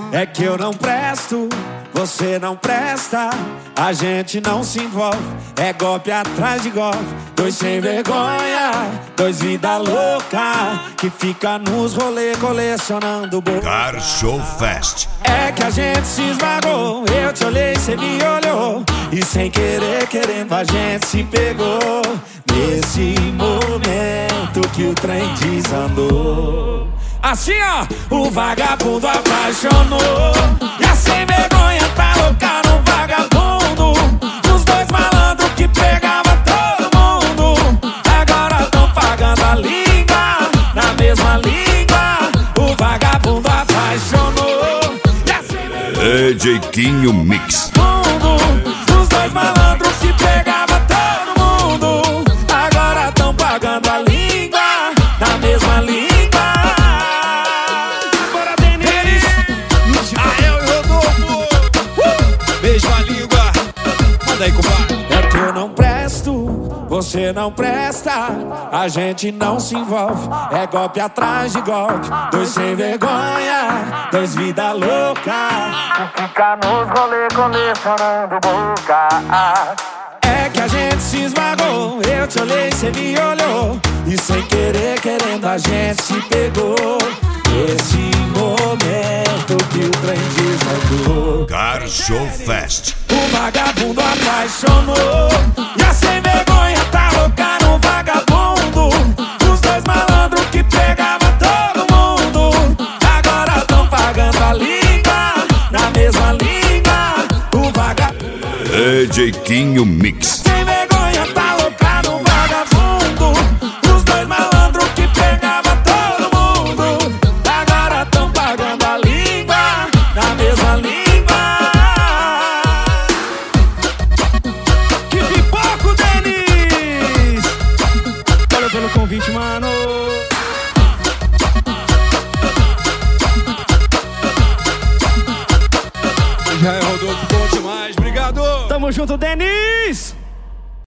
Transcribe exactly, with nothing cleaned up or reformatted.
É que eu não presto, você não presta, a gente não se envolve, é golpe atrás de golpe. Dois sem vergonha, dois vida louca, que fica nos rolê colecionando boca. Car Show Fest. É que a gente se esmagou, eu te olhei, cê me olhou, e sem querer, querendo a gente se pegou. Nesse momento que o trem desandou, assim ó, o vagabundo apaixonou. E a sem vergonha tá louca no vagabundo. Os dois malandros que pegava todo mundo, agora tão pagando a língua, na mesma língua. O vagabundo apaixonou. E a sem vergonha D J Quinho Mix. Os dois malandros que pegava todo mundo, agora tão pagando a língua, na mesma língua. É que eu não presto, você não presta, a gente não se envolve, é golpe atrás de golpe. Dois sem vergonha, dois vida louca, que fica nos rolê colecionando boca. É que a gente se esmagou, eu te olhei, cê me olhou, e sem querer, querendo a gente se pegou. Esse momento que o trem desandou. Car Show Fest. O vagabundo apaixonou. E a sem vergonha tá louca no vagabundo. Os dois malandros que pegava todo mundo, agora tão pagando a língua, na mesma língua. O vagabundo D J Quinho Mix. sem vergonha tá louca no vagabundo. Os dois malandros que pegava todo mundo, agora tão pagando a língua, na mesma língua. Que pipoco, Denis! Valeu pelo convite, mano. Já é Rodolfo, bom demais, obrigado! Tamo junto, Denis!